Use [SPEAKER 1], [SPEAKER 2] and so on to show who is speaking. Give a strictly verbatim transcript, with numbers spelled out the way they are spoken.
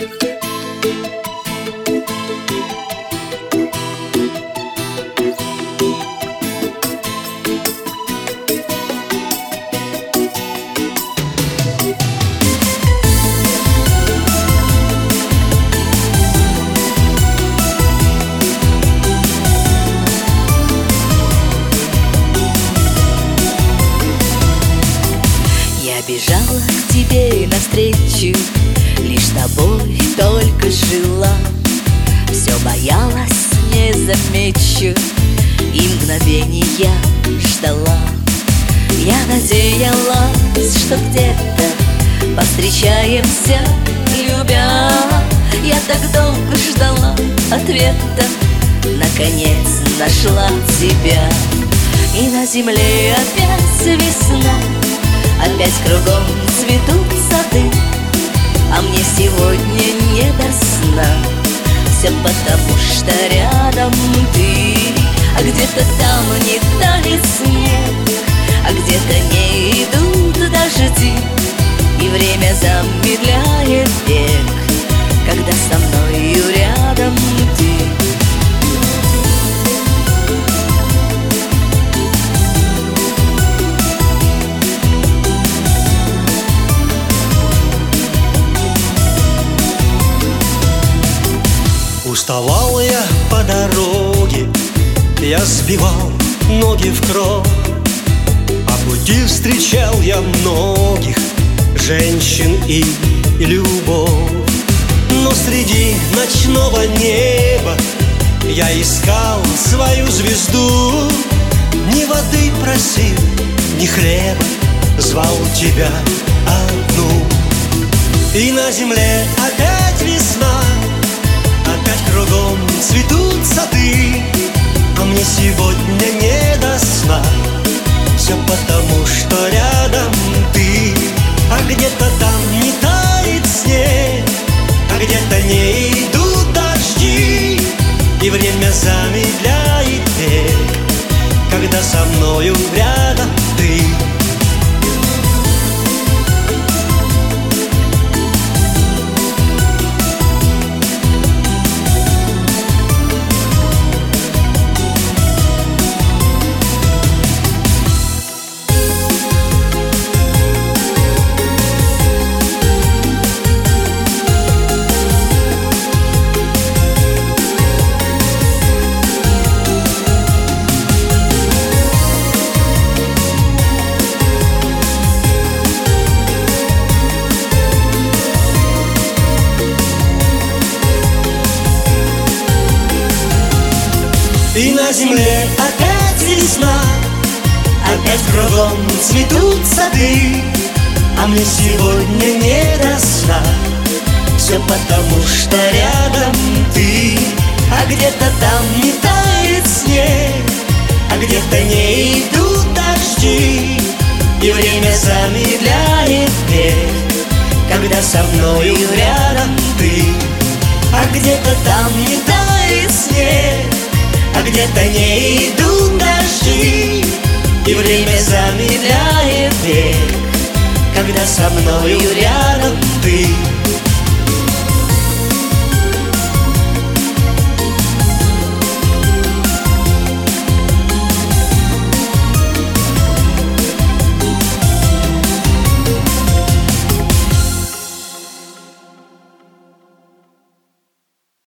[SPEAKER 1] Я бежала к тебе навстречу, лишь тобой только жила. Все боялась, не замечу, и мгновения ждала. Я надеялась, что где-то повстречаемся, любя. Я так долго ждала ответа, наконец нашла тебя. И на земле опять весна, опять кругом цветут сады, а мне сегодня не до сна. Все потому, что рядом ты. А где-то там не тает снег, а где-то не идут дожди, и время замедляет бег, когда со мною рядом ты.
[SPEAKER 2] Уставал я по дороге, я сбивал ноги в кровь. По пути встречал я многих женщин и любовь. Но среди ночного неба я искал свою звезду. Ни воды просил, ни хлеба, звал тебя одну. И на земле опять весна, опять кругом цветут сады, а мне сегодня не до сна. Все потому, что рядом ты. А где-то там не тает снег, а где-то не идут дожди, и время замедляет бег, когда со мною рядом ты. И на земле опять весна, опять кругом цветут сады, а мне сегодня не до сна. Все потому, что рядом ты. А где-то там не тает снег, а где-то не идут дожди, и время замедляет бег, когда со мною рядом ты. А где-то там не тает снег, а где-то не идут дожди, и время замедляет бег, когда со мною рядом